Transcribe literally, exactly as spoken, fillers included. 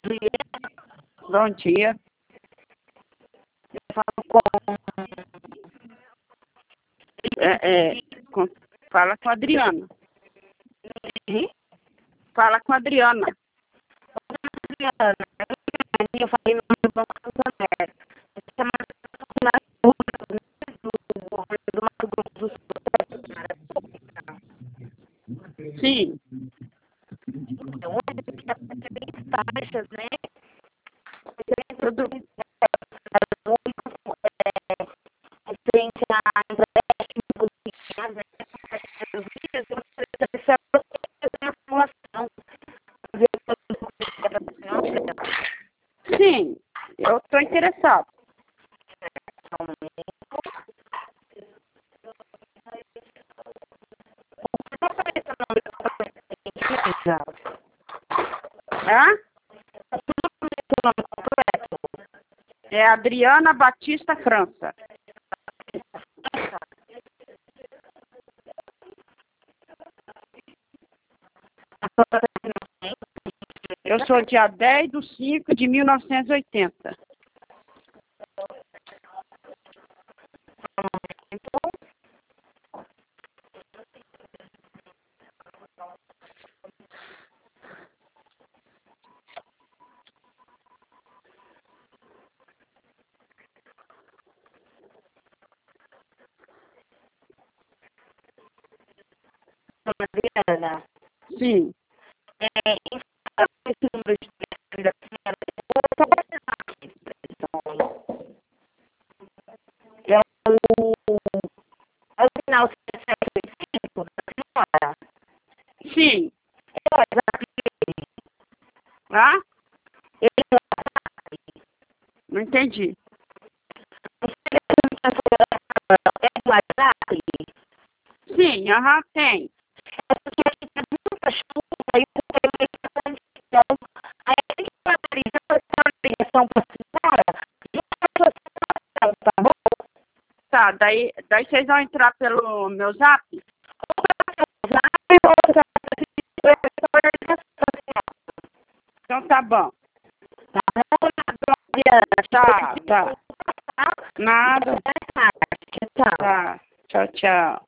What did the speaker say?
Bom dia. Eu falo com... É, é, com- fala com a Adriana. Sim? Fala com a Adriana. Adriana, eu falei no nome do Banco Santander. Essa semana eu na rua do do Mato Grosso do Sul. Sim, Então, hoje a gente está fazendo taxas, né? tudo. Referente a empréstimos e né? Eu gostaria de saber uma simulação. Ver o Sim, eu estou interessado. Hã? É Adriana Batista França. Eu sou dia dez de cinco de mil novecentos e oitenta. Adriana, Sim, é, em esse número de telefone da senhora, eu vou só assinar aqui, então, é o, é o final sete sete oito cinco da senhora. sim. É o WhatsApp dele. Hã? Ele é o WhatsApp. Não entendi. O telefone que a senhora é o WhatsApp. Sim, aham, tem. É porque aqui tem muita chuva e o telefone está então, aí tem que analisar a ligação para a senhora. Tá bom? Tá, daí, daí vocês vão entrar pelo meu zap? Então tá bom. Tá, tá. Nada. Tá. Tchau, tchau.